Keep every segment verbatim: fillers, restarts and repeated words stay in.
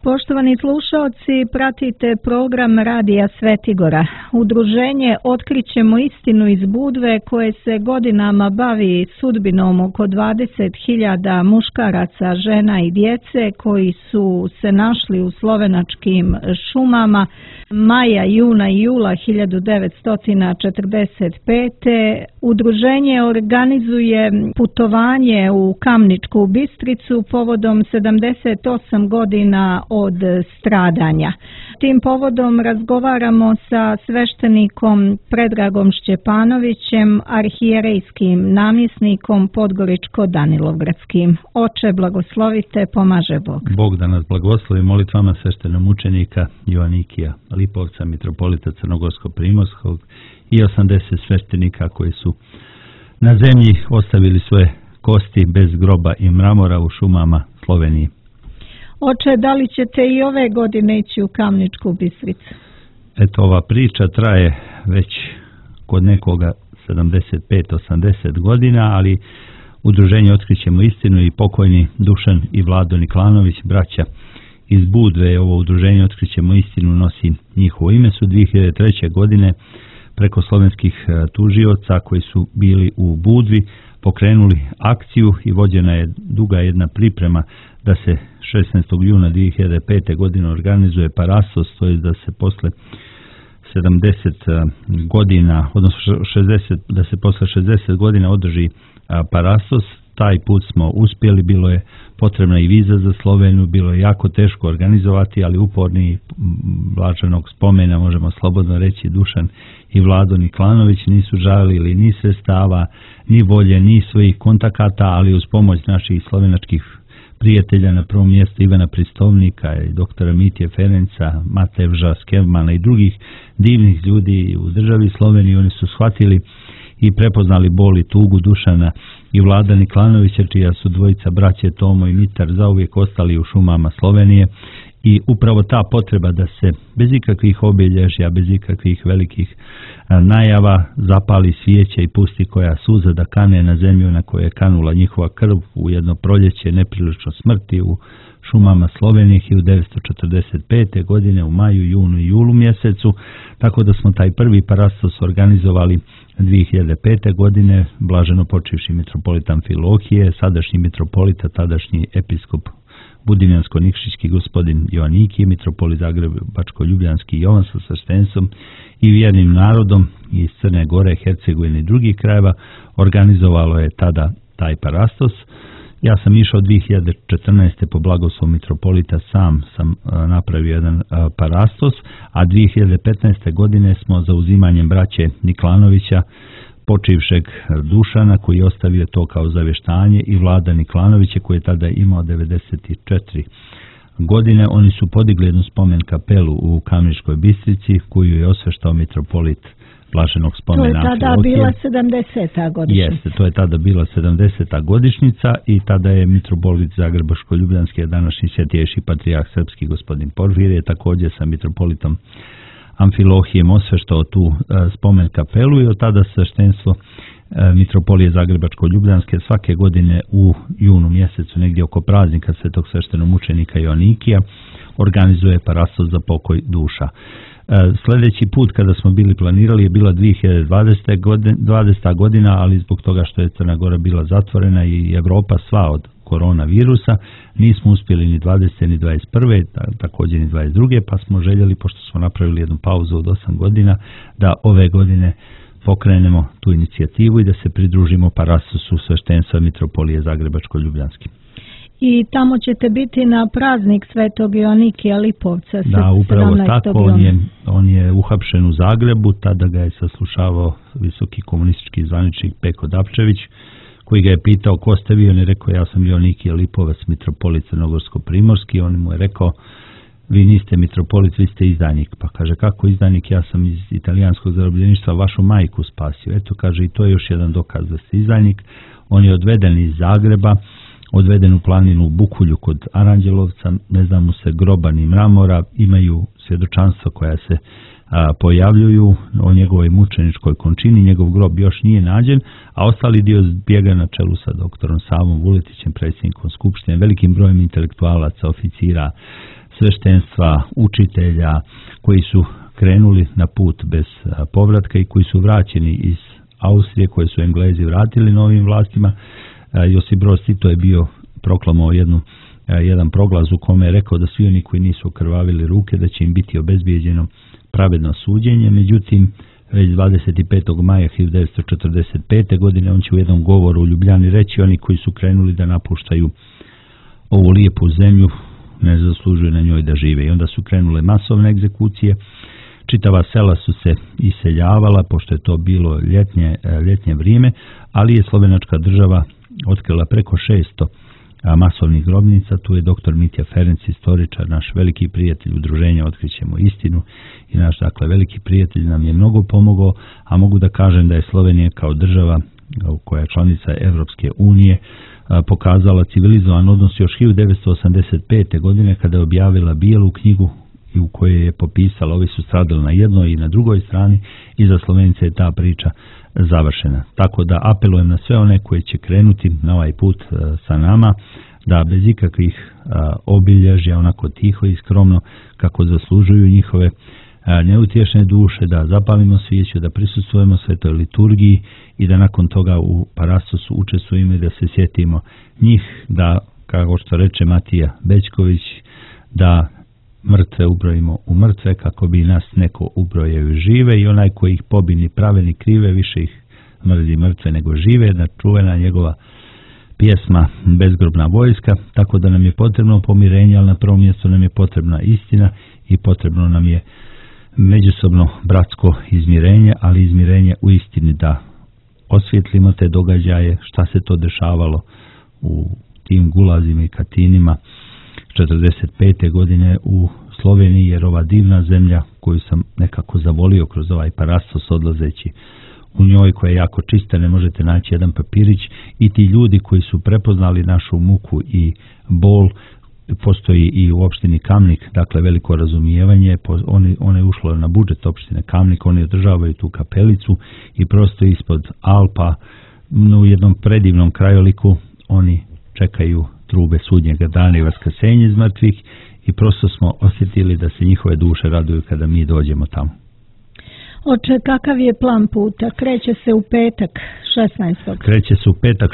Poštovani slušalci, pratite program Radija Svetigora. Udruženje Otkrićemo istinu iz Budve, koje se godinama bavi sudbinom oko dvadeset hiljada muškaraca, žena i djece koji su se našli u slovenačkim šumama maja, juna i jula hiljadu devetsto četrdeset pete. Udruženje organizuje putovanje u Kamničku Bistricu povodom sedamdeset osam godina od stradanja. Tim povodom razgovaramo sa sveštenikom Predragom Šćepanovićem, arhijerejskim namjesnikom Podgoričko-Danilovgradskim. Oče, blagoslovite, pomaže Bog. Bog da nas blagoslovi molitvama sveštenomučenika Joanikija Lipovca, mitropolita Crnogorsko-Primorskog i osamdeset sveštenika koji su na zemlji ostavili svoje kosti bez groba i mramora u šumama Slovenije. Oče, da li ćete i ove godine ići u Kamničku Bistricu? Eto, ova priča traje već kod nekoga sedamdeset pet osamdeset godina, ali udruženje Otkrićemo istinu i pokojni Dušan i Vlado Niklanović, braća iz Budve, ovo udruženje Otkrićemo istinu nosi njihovo ime, su dvije hiljade treće. godine preko slovenskih tužioca koji su bili u Budvi pokrenuli akciju i vođena je duga jedna priprema da se šesnaestog juna dvije hiljade pete. godine organizuje Parastos, to je da se posle sedamdeset godina, odnosno šezdeset, da se posle šezdeset godina održi Parastos. Taj put smo uspjeli, bilo je potrebna i viza za Sloveniju, bilo je jako teško organizovati, ali uporni blaženog spomena, možemo slobodno reći, Dušan i Vlado Niklanović nisu žalili ni sredstava, ni volje, ni svojih kontakata, ali uz pomoć naših slovenačkih prijatelja, na prvom mjestu Ivana Pristovnika i doktora Mitje Ferenca, Matevža Skevmana i drugih divnih ljudi u državi Sloveniji, oni su shvatili i prepoznali bol i tugu Dušana i Vlada Niklanovića, čija su dvojica braće Tomo i Mitar zauvijek ostali u šumama Slovenije, i upravo ta potreba da se bez ikakvih obilježja, bez ikakvih velikih najava zapali svijeće i pusti koja suza da kane na zemlju na kojoj je kanula njihova krv u jedno proljeće neprilično smrti u šumama Slovenije hiljadu devetsto četrdeset pete. godine u maju, junu i julu mjesecu, tako da smo taj prvi Parastos organizovali dvije hiljade pete. godine, blaženo počivši mitropolit Amfilohije, sadašnji mitropolita, tadašnji episkop Budimljansko-Nikšićki gospodin Joaniki, mitropolit Zagrebačko-Ljubljanski Jovan sa sveštenstvom i vjernim narodom iz Crne Gore, Hercegovine i drugih krajeva organizovalo je tada taj Parastos. Ja sam išao dvije hiljade četrnaeste. po blagoslovu mitropolita, sam sam napravio jedan Parastos, a dvije hiljade petnaeste. godine smo za uzimanjem braće Niklanovića, počivšeg Dušana koji je ostavio to kao zavještanje, i Vlada Niklanovića koji je tada imao devedeset četiri godine, oni su podigli jednu spomen kapelu u Kamničkoj Bistrici koju je osveštao mitropolit blaženog spomena Amfilohije. To je tada bila sedamdeseta godišnjica. Jeste, to je tada bila sedamdeseta godišnjica i tada je mitropolit Zagrebačko-Ljubljanski, današnji svetejši patrijarh srpski gospodin Porfirije, također sa mitropolitom Amfilohijem osveštao tu spomen kapelu, i od tada sveštenstvo mitropolije Zagrebačko-Ljubljanske svake godine u junu mjesecu, negdje oko praznika svetog sveštenomučenika Joanikija, organizuje Parastos za pokoj duša. Sljedeći put kada smo bili planirali je bila dvije hiljade dvadeseta. godina, ali zbog toga što je Crna Gora bila zatvorena i Evropa sva od koronavirusa, nismo uspjeli ni dvadesete ni dvadeset prve. također ni dvadeset druge. pa smo željeli, pošto smo napravili jednu pauzu od osam godina, da ove godine pokrenemo tu inicijativu i da se pridružimo Parastosu sveštenstva mitropolije Zagrebačko-Ljubljanski. I tamo ćete biti na praznik svetog Joanikija Lipovca. Da, upravo tako, on je, on je uhapšen u Zagrebu, tada ga je saslušavao visoki komunistički zvaničnik Peko Dapčević, koji ga je pitao ko ste vi, on je rekao ja sam Joanikija Lipovac, mitropolit Crnogorsko-Primorski. On mu je rekao vi niste mitropolit, vi ste izdajnik. Pa kaže, kako izdajnik, ja sam iz italijanskog zarobljeništva vašu majku spasio. Eto, kaže, i to je još jedan dokaz da ste izdajnik. On je odveden iz Zagreba, odveden u planinu Bukulju kod Aranđelovca, ne znam mu se groba ni mramora, imaju svjedočanstva koja se a, pojavljuju o njegovoj mučeničkoj končini, njegov grob još nije nađen, a ostali dio zbjega na čelu sa doktorom Savom Vuletićem, predsjednikom Skupštine, velikim brojem intelektualaca, oficira, sveštenstva, učitelja koji su krenuli na put bez povratka i koji su vraćeni iz Austrije, koje su Englezi vratili novim vlastima. Josip Broz Tito je bio proklamovao jednu, jedan proglas u kome je rekao da svi oni koji nisu okrvavili ruke, da će im biti obezbijeđeno pravedno suđenje. Međutim, već dvadeset petog maja hiljadu devetsto četrdeset pete. godine on će u jednom govoru u Ljubljani reći: oni koji su krenuli da napuštaju ovu lijepu zemlju ne zaslužuju na njoj da žive. I onda su krenule masovne egzekucije. Čitava sela su se iseljavala, pošto je to bilo ljetnje, ljetnje vrijeme, ali je slovenačka država otkrila preko šesto masovnih grobnica. Tu je doktor Mitja Ferenc, istoričar, naš veliki prijatelj udruženja Otkrićemo istinu i naš, dakle, veliki prijatelj nam je mnogo pomogao, a mogu da kažem da je Slovenija kao država koja je članica Evropske unije pokazala civilizovan odnos još hiljadu devetsto osamdeset pete. godine kada je objavila bijelu knjigu i u kojoj je popisala, ovi su stradali na jednoj i na drugoj strani, i za Slovence je ta priča završena. Tako da apelujem na sve one koji će krenuti na ovaj put sa nama, da bez ikakvih obilježja, onako tiho i skromno kako zaslužuju njihove neutješne duše, da zapalimo svijeću, da prisustvujemo svetoj liturgiji i da nakon toga u Parastosu učestvujemo i da se sjetimo njih, da, kako što reče Matija Bećković, da mrtve ubrojimo u mrtve kako bi nas neko ubrojio žive, i onaj koji ih pobini prave ni krive, više ih mrzi mrtve nego žive, da čuvena njegova pjesma Bezgrobna vojska. Tako da nam je potrebno pomirenje, ali na prvom mjestu nam je potrebna istina i potrebno nam je međusobno bratsko izmirenje, ali izmirenje u istini, da osvjetlimo te događaje, šta se to dešavalo u tim gulazima i katinima četrdeset pete. godine u Sloveniji, jer ova divna zemlja koju sam nekako zavolio kroz ovaj Parastos odlazeći u njoj, koja je jako čista, ne možete naći jedan papirić, i ti ljudi koji su prepoznali našu muku i bol. Postoji i u opštini Kamnik, dakle, veliko razumijevanje. Oni, one je ušlo na budžet opštine Kamnik, oni održavaju tu kapelicu i prosto ispod Alpa u jednom predivnom krajoliku oni čekaju trube sudnjega dana i vaskrsenje iz mrtvih, i prosto smo osjetili da se njihove duše raduju kada mi dođemo tamo. Oče, kakav je plan puta? Kreće se u petak šesnaestog. Kreće se u petak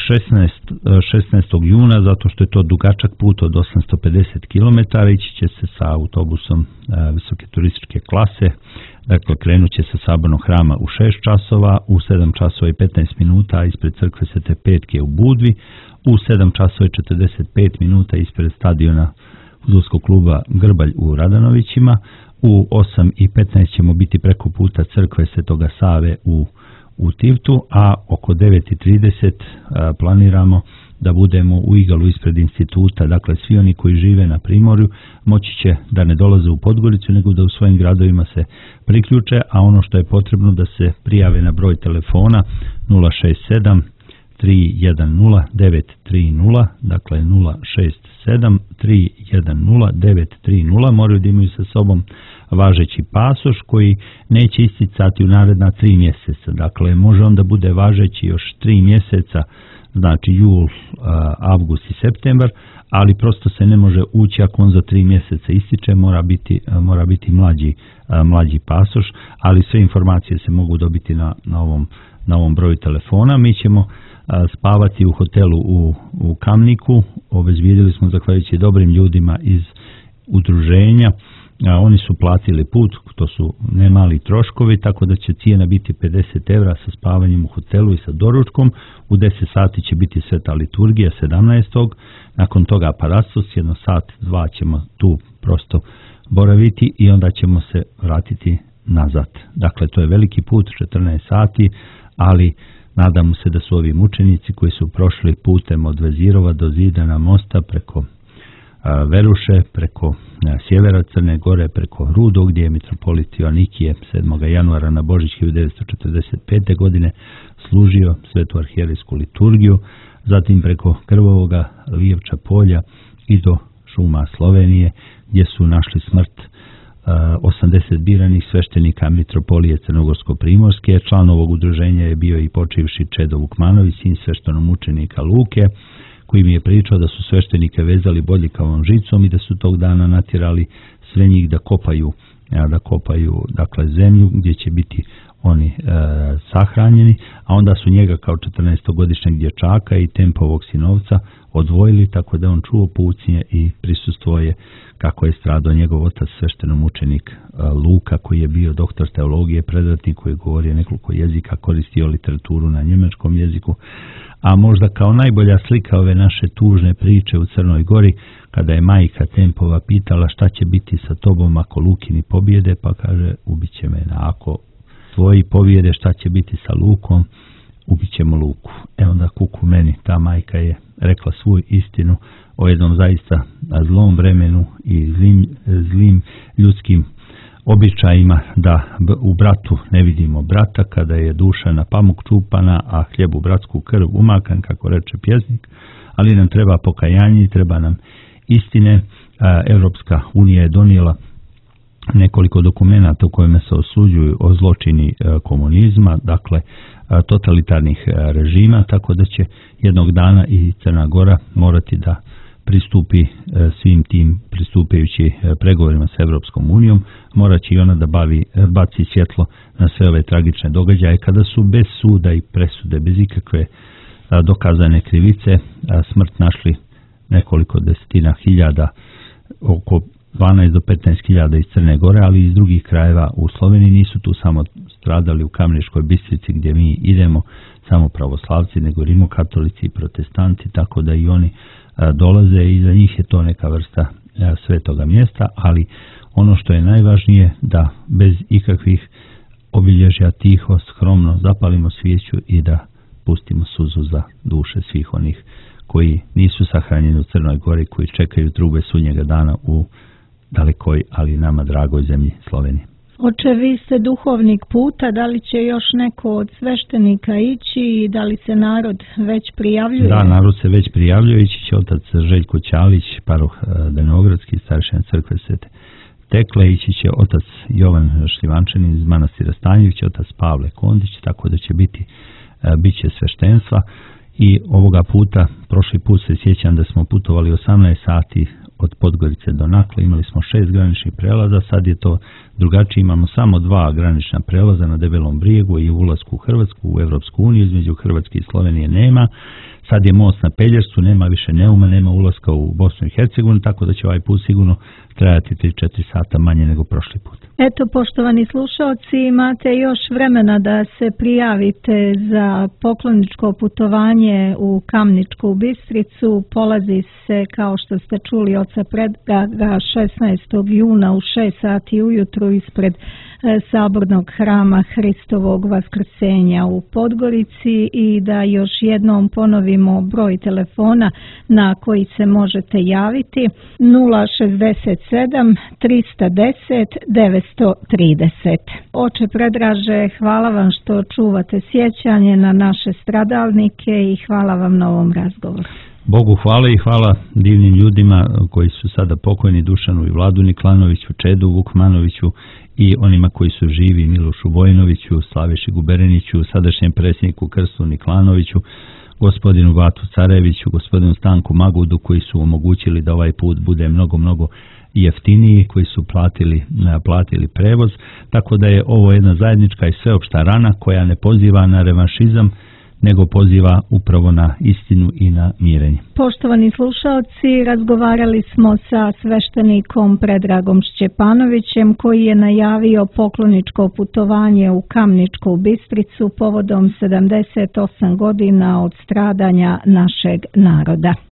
šesnaestog juna, zato što je to dugačak put od osamsto pedeset kilometara. Ići će se sa autobusom visoke turističke klase. Dakle, krenut će se sabornog hrama u šest časova, u sedam časova i petnaest minuta ispred crkve Svete Petke u Budvi, u sedam časova i četrdeset pet minuta ispred stadiona fudbalskog kluba Grbalj u Radanovićima. U osam i petnaest ćemo biti preko puta crkve Svetoga Save u, u Tivtu, a oko devet i trideset planiramo da budemo u Igalu ispred instituta. Dakle, svi oni koji žive na Primorju moći će da ne dolaze u Podgoricu, nego da u svojim gradovima se priključe, a ono što je potrebno da se prijave na broj telefona nula šest sedam tri jedan nula devet tri nula, dakle nula šest sedam tri jedan nula devet tri nula. Moraju da imaju sa sobom važeći pasoš koji neće isticati u naredna tri mjeseca. Dakle, može on da bude važeći još tri mjeseca, znači jul, avgust i septembar, ali prosto se ne može ući ako on za tri mjeseca ističe, mora biti, mora biti mlađi, mlađi pasoš, ali sve informacije se mogu dobiti na, na, ovom, na ovom broju telefona. Mi ćemo spavati u hotelu u, u Kamniku. Obezbijedili smo, zahvaljujući dobrim ljudima iz udruženja, a oni su platili put, to su ne mali troškovi, tako da će cijena biti pedeset evra sa spavanjem u hotelu i sa doručkom. U deset sati će biti sveta liturgija sedamnaestog Nakon toga Parastos, jedno sat, dva ćemo tu prosto boraviti i onda ćemo se vratiti nazad. Dakle, to je veliki put, četrnaest sati, ali nadamo se da su ovi mučenici koji su prošli putem od Vezirova do Zidana mosta preko a, Veruše, preko a, sjevera Crne Gore, preko Rudo, gdje je mitropolit Joanikije sedmog januara na Božić hiljadu devetsto četrdeset pete. godine služio svetu arhijerejsku liturgiju, zatim preko Krvovoga, Lijevča polja i do šuma Slovenije, gdje su našli smrt osamdeset biranih sveštenika mitropolije Crnogorsko-Primorske. Član ovog udruženja je bio i počivši Čedo Vukmanović, sin sveštenomučenika Luke, koji mi je pričao da su sveštenike vezali bodljikavom žicom i da su tog dana natjerali sve njih da kopaju, da kopaju dakle, zemlju gdje će biti oni e, sahranjeni, a onda su njega kao četrnaestogodišnjeg dječaka i Tempovog sinovca odvojili, tako da on čuo pucnje i prisustvuje kako je stradao njegov otac, sveštenomučenik e, Luka, koji je bio doktor teologije, predratnik, koji je govorio nekoliko jezika, koristio literaturu na njemačkom jeziku. A možda kao najbolja slika ove naše tužne priče u Crnoj Gori, kada je majka Tempova pitala šta će biti sa tobom ako Lukini pobjede, pa kaže ubit će mene, ako tvoji pobjede šta će biti sa Lukom, ubit ćemo Luku. E onda kuku meni, ta majka je rekla svoju istinu o jednom zaista zlom vremenu i zlim, zlim ljudskim običajima, da u bratu ne vidimo brata, kada je duša na pamuk čupana, a hljeb u bratsku krv umakan, kako reče pjesnik, ali nam treba pokajanje, treba nam istine. Europska unija je donijela nekoliko dokumenata u kojima se osuđuju o zločini komunizma, dakle totalitarnih režima, tako da će jednog dana i Crna Gora morati da pristupi svim tim pristupajući pregovorima s Europskom unijom, morat će i ona da bavi, baci svjetlo na sve ove tragične događaje kada su bez suda i presude, bez ikakve dokazane krivice, smrt našli nekoliko desetina hiljada, oko dvanaest do petnaest hiljada iz Crne Gore, ali i iz drugih krajeva u Sloveniji. Nisu tu samo stradali u Kamničkoj Bistrici gdje mi idemo samo pravoslavci, nego rimokatolici i protestanti, tako da i oni dolaze i za njih je to neka vrsta svetoga mjesta, ali ono što je najvažnije da bez ikakvih obilježja tiho, skromno zapalimo svijeću i da pustimo suzu za duše svih onih koji nisu sahranjeni u Crnoj Gori, koji čekaju trube sudnjega dana u dalekoj, ali nama dragoj zemlji Sloveniji. Oče, vi ste duhovnik puta, da li će još neko od sveštenika ići i da li se narod već prijavljuje? Da, narod se već prijavljuje, ići će otac Željko Ćalić, paroh Denogradski, starešina crkve Svete Tekle, ići će otac Jovan Šljivančanin iz manastira Stanjević, otac Pavle Kondić, tako da će biti, bit će sveštenstva. I ovoga puta, prošli put se sjećam da smo putovali osamnaest sati od Podgorice do Nakla, imali smo šest graničnih prelaza, sad je to drugačije, imamo samo dva granična prelaza na Debelom brijegu i u ulasku u Hrvatsku, u Europsku uniju, između Hrvatske i Slovenije nema. Sad je most na Pelješcu, nema više Neuma, nema ulaska u Bosnu i Hercegovinu, tako da će ovaj put sigurno trajati tri do četiri sata manje nego prošli put. Eto, poštovani slušalci, imate još vremena da se prijavite za pokloničko putovanje u Kamničku Bistricu. Polazi se, kao što ste čuli, oca Predraga šesnaestog juna u šest sati ujutru ispred Sabornog hrama Hristovog Vaskrsenja u Podgorici, i da još jednom ponovimo broj telefona na koji se možete javiti: nula šezdeset sedam trista deset devetsto trideset. Oče Predraže, hvala vam što čuvate sjećanje na naše stradalnike i hvala vam na ovom razgovoru. Bogu hvala i hvala divnim ljudima koji su sada pokojni, Dušanu i Vladu Niklanoviću, Čedu Vukmanoviću i onima koji su živi, Milošu Vojnoviću, Slaviši Gubereniću, sadašnjem predsjedniku Krstu Niklanoviću, gospodinu Vatu Careviću, gospodinu Stanku Magudu, koji su omogućili da ovaj put bude mnogo, mnogo jeftiniji, koji su platili, platili prevoz, tako da je ovo jedna zajednička i sveopšta rana koja ne poziva na revanšizam, nego poziva upravo na istinu i na mirenje. Poštovani slušalci, razgovarali smo sa sveštenikom Predragom Šćepanovićem, koji je najavio pokloničko putovanje u Kamničku Bistricu povodom sedamdeset osam godina od stradanja našeg naroda.